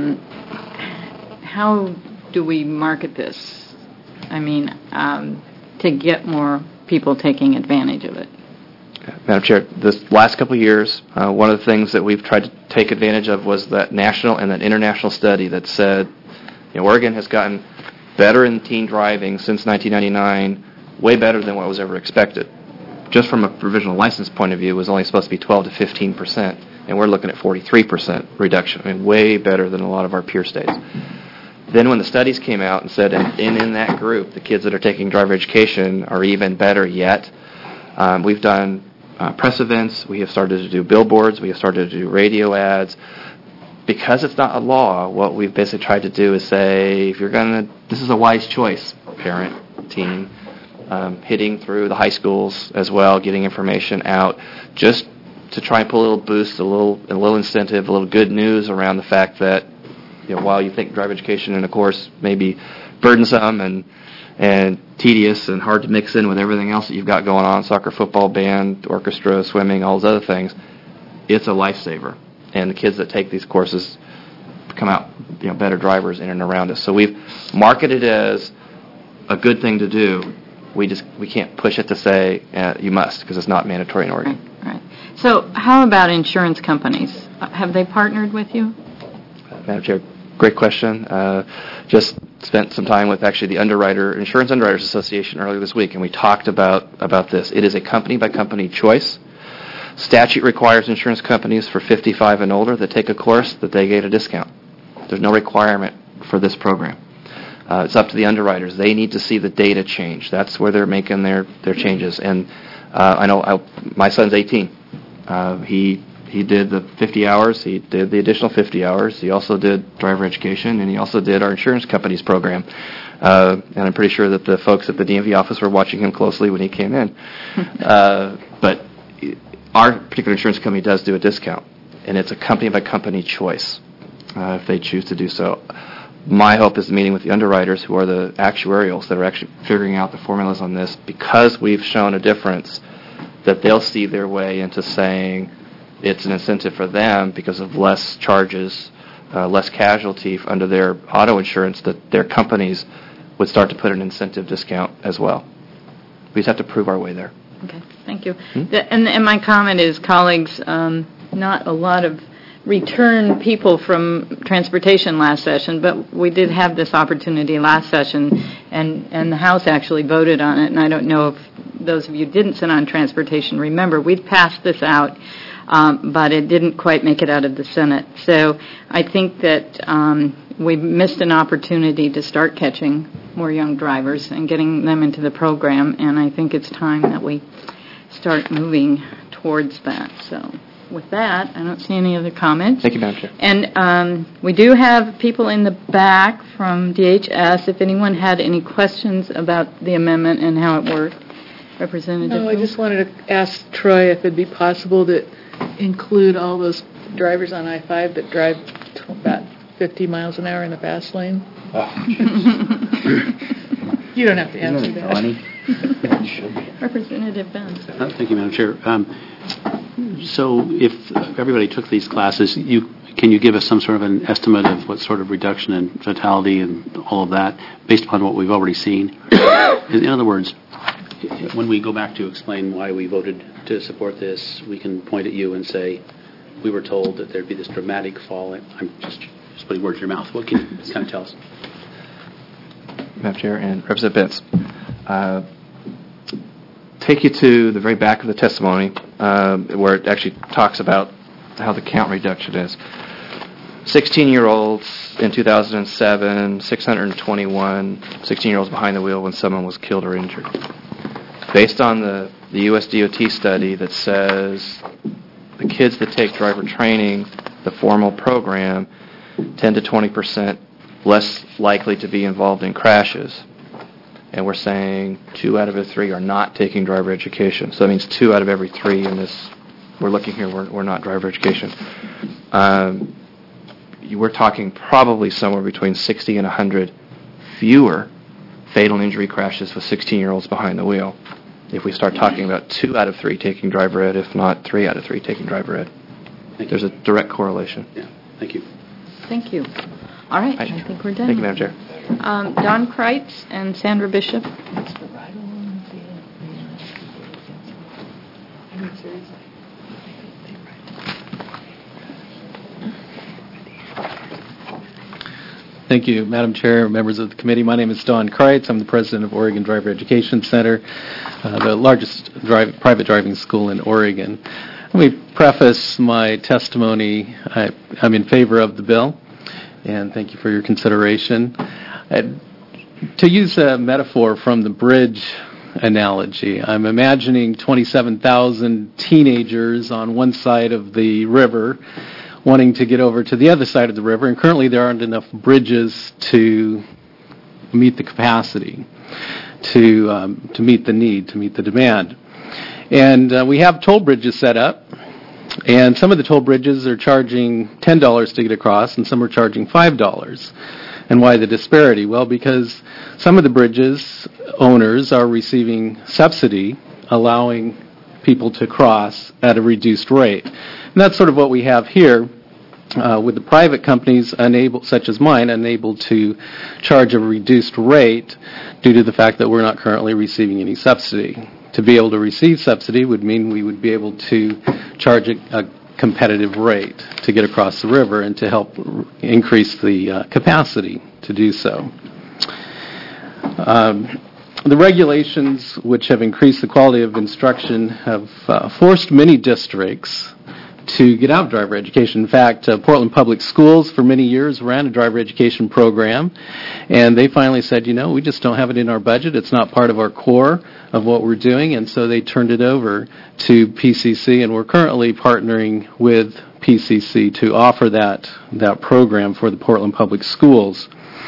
how do we market this? I mean, to get more people taking advantage of it. Madam Chair, this last couple of years, one of the things that we've tried to take advantage of was that national and that international study that said, Oregon has gotten better in teen driving since 1999, way better than what was ever expected. Just from a provisional license point of view, it was only supposed to be 12 to 15%, and we're looking at 43% reduction. I mean, way better than a lot of our peer states. Then when the studies came out and said, and in that group, the kids that are taking driver education are even better yet, we've done press events, we have started to do billboards, we have started to do radio ads. Because it's not a law, what we've basically tried to do is say, if you're this is a wise choice, parent, teen, hitting through the high schools as well, getting information out, just to try and put a little boost, a little incentive, a little good news around the fact that, while you think driver education in a course may be burdensome and tedious and hard to mix in with everything else that you've got going on, soccer, football, band, orchestra, swimming, all those other things, it's a lifesaver. And the kids that take these courses come out better drivers in and around us. So we've marketed it as a good thing to do. We can't push it to say you must, because it's not mandatory in Oregon. Right. So how about insurance companies? Have they partnered with you? Madam Chair, great question. Just spent some time with actually the Insurance Underwriters Association earlier this week, and we talked about this. It is a company-by-company choice. Statute requires insurance companies for 55 and older that take a course that they get a discount. There's no requirement for this program. It's up to the underwriters. They need to see the data change. That's where they're making their changes. And I know my son's 18. He did the 50 hours. He did the additional 50 hours. He also did driver education, and he also did our insurance company's program. And I'm pretty sure that the folks at the DMV office were watching him closely when he came in. But our particular insurance company does do a discount, and it's a company-by-company choice if they choose to do so. My hope is meeting with the underwriters, who are the actuarials that are actually figuring out the formulas on this, because we've shown a difference, that they'll see their way into saying it's an incentive for them because of less charges, less casualty under their auto insurance, that their companies would start to put an incentive discount as well. We just have to prove our way there. Okay, thank you. And my comment is, colleagues, not a lot of return people from transportation last session, but we did have this opportunity last session, and the House actually voted on it, and I don't know if those of you who didn't sit on transportation remember, we'd passed this out, but it didn't quite make it out of the Senate. So I think that we missed an opportunity to start catching more young drivers and getting them into the program, and I think it's time that we start moving towards that. So with that, I don't see any other comments. Thank you, Madam Chair. And we do have people in the back from DHS. If anyone had any questions about the amendment and how it worked, Representative. No, I just wanted to ask Troy if it'd be possible to include all those drivers on I-5 that drive about 50 miles an hour in the fast lane. You don't have to answer that. Representative Benz. Thank you, Madam Chair. So if everybody took these classes, can you give us some sort of an estimate of what sort of reduction in fatality and all of that, based upon what we've already seen? In other words, when we go back to explain why we voted to support this, we can point at you and say, we were told that there'd be this dramatic fall. I'm just putting words in your mouth. What can you kind of tell us? Madam Chair and Representative Benz, take you to the very back of the testimony where it actually talks about how the count reduction is. 16-year-olds in 2007, 621 16-year-olds behind the wheel when someone was killed or injured. Based on the U.S. DOT study that says the kids that take driver training, the formal program, 10 to 20% less likely to be involved in crashes. And we're saying 2 out of the 3 are not taking driver education. So that means 2 out of every 3 in this, we're looking here, we're not driver education. We're talking probably somewhere between 60 and 100 fewer fatal injury crashes with 16-year-olds behind the wheel if we start talking about 2 out of 3 taking driver ed, if not 3 out of 3 taking driver ed. There's a direct correlation. Yeah, thank you. Thank you. All right, I think we're done. Thank you, Madam Chair. Don Kreitz and Sandra Bishop. Thank you, Madam Chair, members of the committee. My name is Don Kreitz. I'm the president of Oregon Driver Education Center, the largest private driving school in Oregon. Let me preface my testimony. I'm in favor of the bill, and thank you for your consideration. To use a metaphor from the bridge analogy, I'm imagining 27,000 teenagers on one side of the river wanting to get over to the other side of the river, and currently there aren't enough bridges to meet the capacity, to meet the need, to meet the demand. And we have toll bridges set up, and some of the toll bridges are charging $10 to get across, and some are charging $5. And why the disparity? Well, because some of the bridges owners are receiving subsidy, allowing people to cross at a reduced rate. And that's sort of what we have here. with the private companies unable, such as mine, unable to charge a reduced rate due to the fact that we're not currently receiving any subsidy. To be able to receive subsidy would mean we would be able to charge a competitive rate to get across the river and to help increase the capacity to do so. The regulations, which have increased the quality of instruction, have forced many districts to get out of driver education. In fact, Portland Public Schools for many years ran a driver education program, and they finally said, we just don't have it in our budget. It's not part of our core of what we're doing, and so they turned it over to PCC, and we're currently partnering with PCC to offer that program for the Portland Public Schools.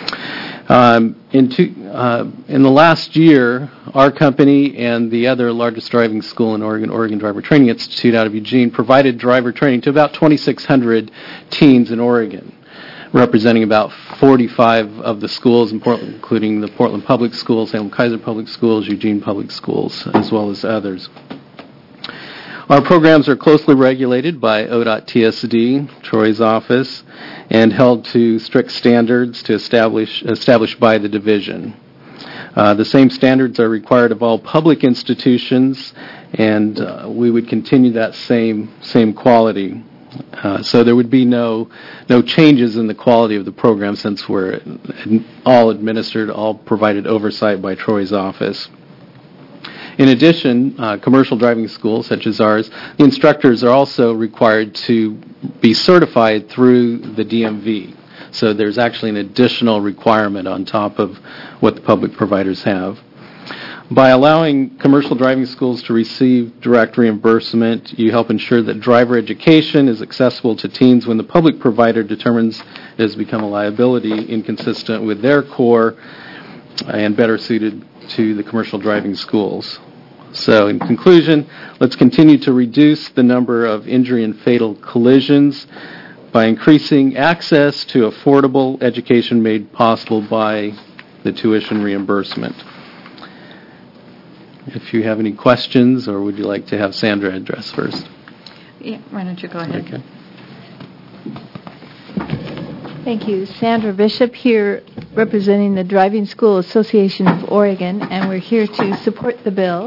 In the last year, our company and the other largest driving school in Oregon, Oregon Driver Training Institute out of Eugene, provided driver training to about 2,600 teens in Oregon, representing about 45 of the schools in Portland, including the Portland Public Schools, Salem Kaiser Public Schools, Eugene Public Schools, as well as others. Our programs are closely regulated by ODOT TSD, Troy's office, and held to strict standards to established by the division. The same standards are required of all public institutions, and we would continue that same quality. So there would be no changes in the quality of the program since we're all administered, all provided oversight by Troy's office. In addition, commercial driving schools such as ours, the instructors are also required to be certified through the DMV. So there's actually an additional requirement on top of what the public providers have. By allowing commercial driving schools to receive direct reimbursement, you help ensure that driver education is accessible to teens when the public provider determines it has become a liability inconsistent with their core and better suited to the commercial driving schools. So in conclusion, let's continue to reduce the number of injury and fatal collisions by increasing access to affordable education made possible by the tuition reimbursement. If you have any questions, or would you like to have Sandra address first? Yeah, why don't you go ahead? Okay. Thank you. Sandra Bishop here representing the Driving School Association of Oregon, and we're here to support the bill.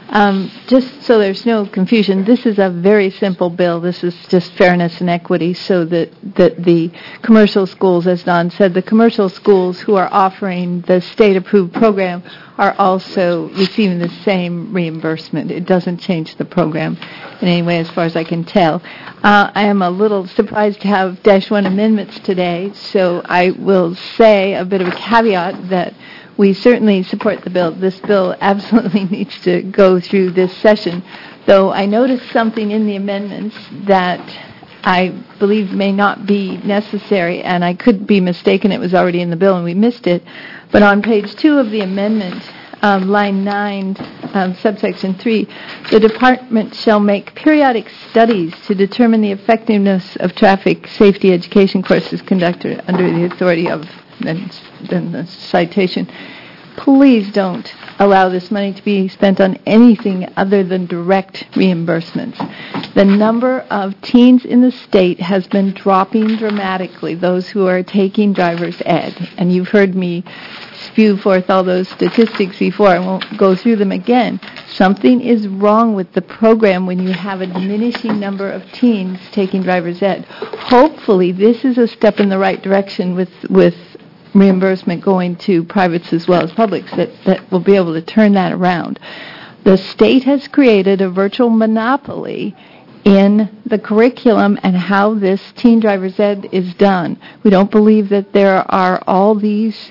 Just so there's no confusion, this is a very simple bill. This is just fairness and equity so that the commercial schools, as Don said, the commercial schools who are offering the state-approved program are also receiving the same reimbursement. It doesn't change the program in any way as far as I can tell. I am a little surprised to have -1 amendments today, so I will say a bit of a caveat that we certainly support the bill. This bill absolutely needs to go through this session, though I noticed something in the amendments that I believe may not be necessary, and I could be mistaken. It was already in the bill and we missed it. But on page 2 of the amendment, line 9, subsection 3, the department shall make periodic studies to determine the effectiveness of traffic safety education courses conducted under the authority of, then the citation. Please don't allow this money to be spent on anything other than direct reimbursements. The number of teens in the state has been dropping dramatically, those who are taking driver's ed. And you've heard me spew forth all those statistics before. I won't go through them again. Something is wrong with the program when you have a diminishing number of teens taking driver's ed. Hopefully, this is a step in the right direction with reimbursement going to privates as well as publics that will be able to turn that around. The state has created a virtual monopoly in the curriculum and how this teen driver's ed is done. We don't believe that there are all these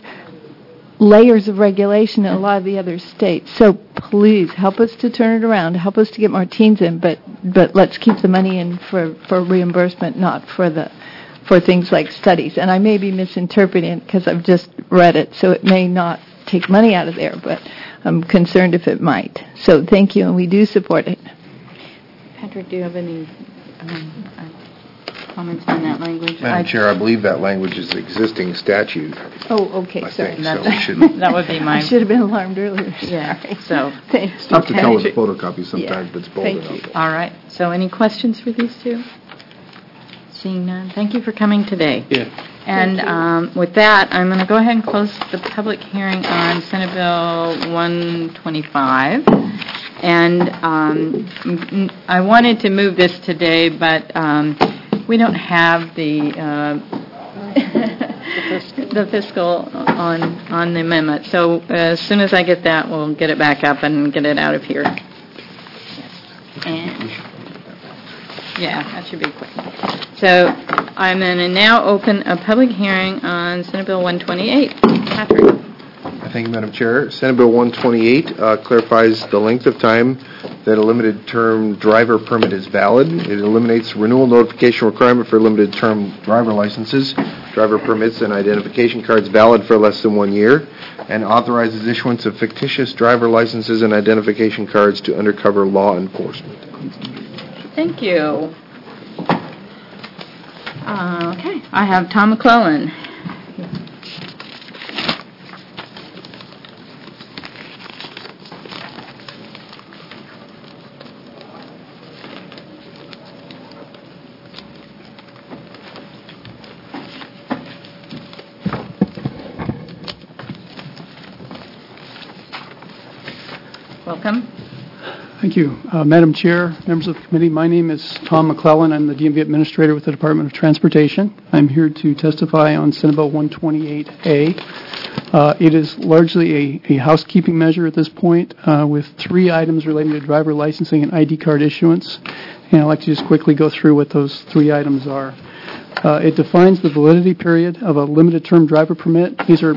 layers of regulation in a lot of the other states. So please help us to turn it around, help us to get more teens in, but let's keep the money in for reimbursement, not for things like studies. And I may be misinterpreting it because I've just read it, so it may not take money out of there, but I'm concerned if it might. So thank you, and we do support it. Patrick, do you have any comments on that language? Madam Chair, I believe that language is existing statute. Oh, okay, sorry. So we shouldn't. That would be mine. I should have been alarmed earlier. Yeah, Sorry. so Thank you. It's tough to tell with a photocopy sometimes, but it's bold Thank enough. you. all right. So any questions for these two? Seeing none, thank you for coming today. Yeah. And with that, I'm going to go ahead and close the public hearing on Senate Bill 125. And I wanted to move this today, but we don't have the fiscal on the amendment. So as soon as I get that, we'll get it back up and get it out of here. And yeah, that should be quick. So I'm going to now open a public hearing on Senate Bill 128. Patrick. Thank you, Madam Chair. Senate Bill 128 clarifies the length of time that a limited-term driver permit is valid. It eliminates renewal notification requirement for limited-term driver licenses, driver permits, and identification cards valid for less than 1 year, and authorizes issuance of fictitious driver licenses and identification cards to undercover law enforcement. Thank you. Okay, I have Tom McClellan. Welcome. Thank you. Madam Chair, members of the committee, my name is Tom McClellan. I'm the DMV Administrator with the Department of Transportation. I'm here to testify on Senate Bill 128A. It is largely a housekeeping measure at this point with 3 items relating to driver licensing and ID card issuance. And I'd like to just quickly go through what those 3 items are. It defines the validity period of a limited-term driver permit. These are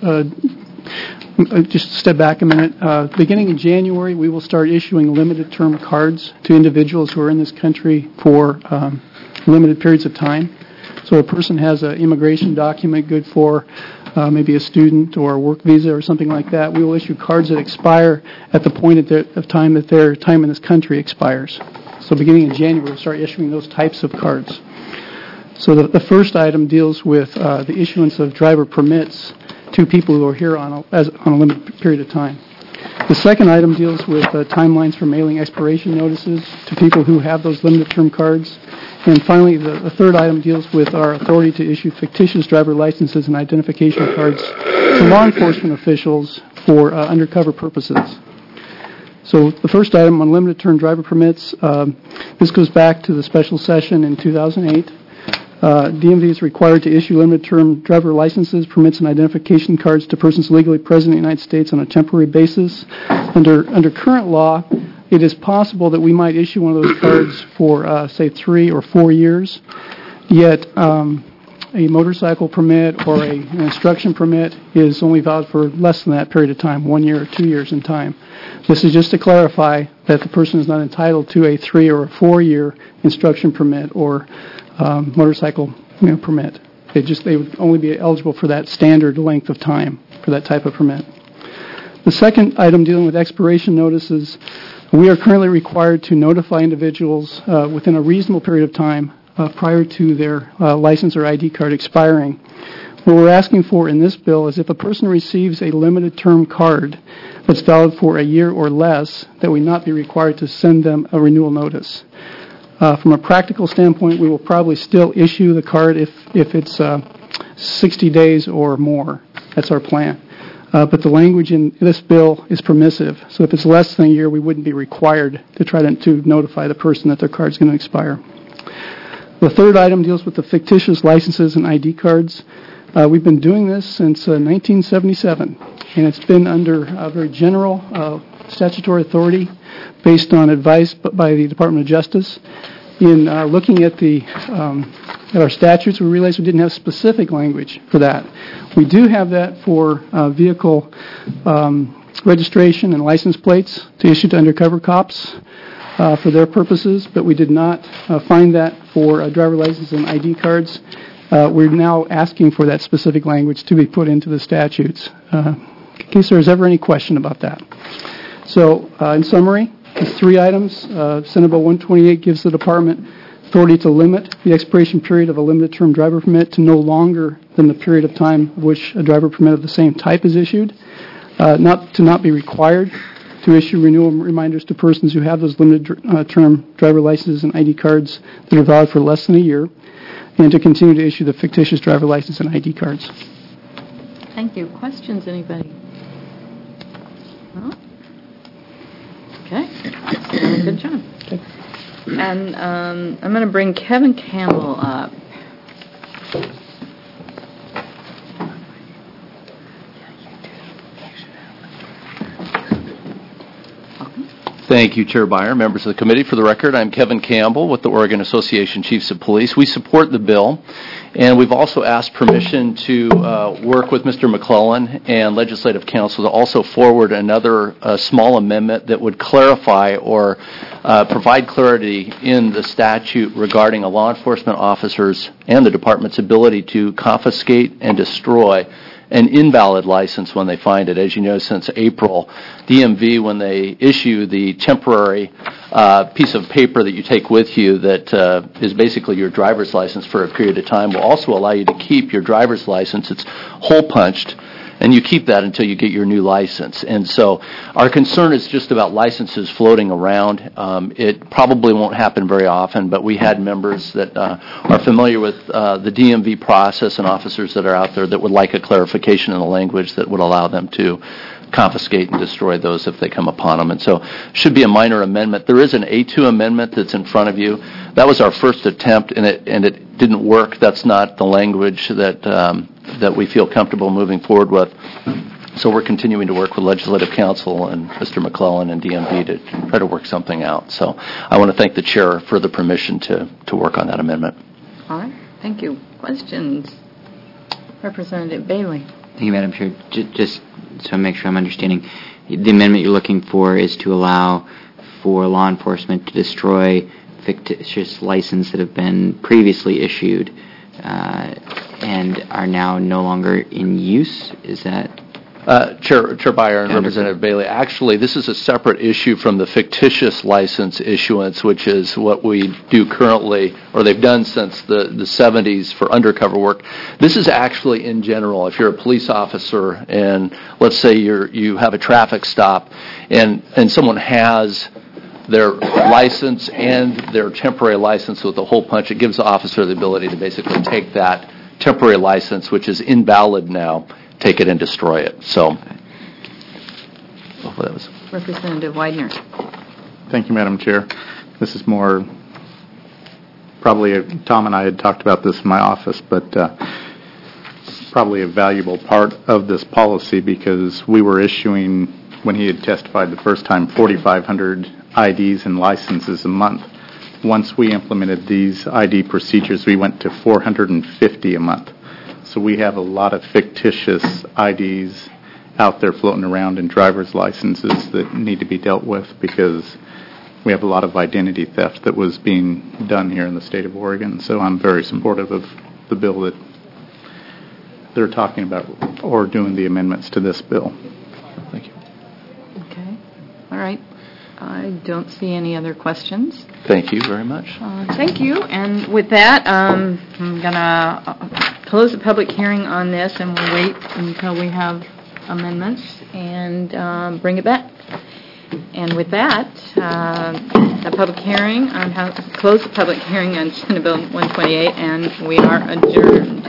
just step back a minute. Beginning in January, we will start issuing limited-term cards to individuals who are in this country for limited periods of time. So a person has an immigration document good for maybe a student or a work visa or something like that. We will issue cards that expire at the point of time that their time in this country expires. So beginning in January, we'll start issuing those types of cards. So the first item deals with the issuance of driver permits to people who are here on a limited period of time. The second item deals with timelines for mailing expiration notices to people who have those limited-term cards. And finally, the third item deals with our authority to issue fictitious driver licenses and identification cards to law enforcement officials for undercover purposes. So the first item on limited-term driver permits, this goes back to the special session in 2008. DMV is required to issue limited-term driver licenses, permits, and identification cards to persons legally present in the United States on a temporary basis. Under current law, it is possible that we might issue one of those cards for, say, 3 or 4 years, yet a motorcycle permit or an instruction permit is only valid for less than that period of time, 1 year or 2 years in time. This is just to clarify that the person is not entitled to a 3 or a 4 year instruction permit or motorcycle permit. They would only be eligible for that standard length of time for that type of permit. The second item dealing with expiration notices, we are currently required to notify individuals within a reasonable period of time prior to their license or ID card expiring. What we're asking for in this bill is if a person receives a limited term card that's valid for a year or less, that we not be required to send them a renewal notice. From a practical standpoint, we will probably still issue the card if it's 60 days or more. That's our plan. But the language in this bill is permissive. So if it's less than a year, we wouldn't be required to try to notify the person that their card's going to expire. The third item deals with the fictitious licenses and ID cards. We've been doing this since 1977, and it's been under a very general statutory authority based on advice by the Department of Justice. In looking at our statutes, we realized we didn't have specific language for that. We do have that for vehicle registration and license plates to issue to undercover cops for their purposes, but we did not find that for driver license and ID cards. We're now asking for that specific language to be put into the statutes in case there's ever any question about that. So, in summary, there's 3 items. Senate Bill 128 gives the department authority to limit the expiration period of a limited-term driver permit to no longer than the period of time of which a driver permit of the same type is issued, not be required to issue renewal reminders to persons who have those limited-term driver licenses and ID cards that are valid for less than a year. and to continue to issue the fictitious driver license and ID cards. Thank you. Questions, anybody? No? Okay. Good job. Okay. And I'm going to bring Kevin Campbell up. Thank you, Chair Byer, members of the committee. For the record, I'm Kevin Campbell with the Oregon Association Chiefs of Police. We support the bill, and we've also asked permission to work with Mr. McClellan and Legislative Council to also forward another small amendment that would clarify or provide clarity in the statute regarding a law enforcement officer's and the department's ability to confiscate and destroy an invalid license when they find it. As you know, since April, DMV, when they issue the temporary piece of paper that you take with you that is basically your driver's license for a period of time, will also allow you to keep your driver's license. It's hole punched, and you keep that until you get your new license. And so our concern is just about licenses floating around. It probably won't happen very often, but we had members that are familiar with the DMV process and officers that are out there that would like a clarification in the language that would allow them to confiscate and destroy those if they come upon them. And so should be a minor amendment. There is an A2 amendment that's in front of you. That was our first attempt, and it didn't work. That's not the language that we feel comfortable moving forward with. So we're continuing to work with Legislative Council and Mr. McClellan and DMV to try to work something out. So I want to thank the chair for the permission to work on that amendment. All right. Thank you. Questions? Representative Bailey. Thank you, Madam Chair. Just so I make sure I'm understanding, the amendment you're looking for is to allow for law enforcement to destroy fictitious licenses that have been previously issued and are now no longer in use. Is that? Chair Byer and Representative Bailey, actually, this is a separate issue from the fictitious license issuance, which is what we do currently, or they've done since the 70s for undercover work. This is actually in general. If you're a police officer and let's say you have a traffic stop and someone has their license and their temporary license with a hole punch, it gives the officer the ability to basically take that temporary license, which is invalid now, take it and destroy it. So, hopefully that was. Representative Widener. Thank you, Madam Chair. This is more, probably Tom and I had talked about this in my office, but probably a valuable part of this policy because we were issuing, when he had testified the first time, 4,500 IDs and licenses a month. Once we implemented these ID procedures, we went to 450 a month. So we have a lot of fictitious IDs out there floating around and driver's licenses that need to be dealt with because we have a lot of identity theft that was being done here in the state of Oregon. So I'm very supportive of the bill that they're talking about or doing the amendments to this bill. Thank you. Okay. All right. I don't see any other questions. Thank you very much. Thank you. And with that, I'm going to close the public hearing on this, and we'll wait until we have amendments and bring it back. And with that, the public hearing, close the public hearing on Senate Bill 128, and we are adjourned.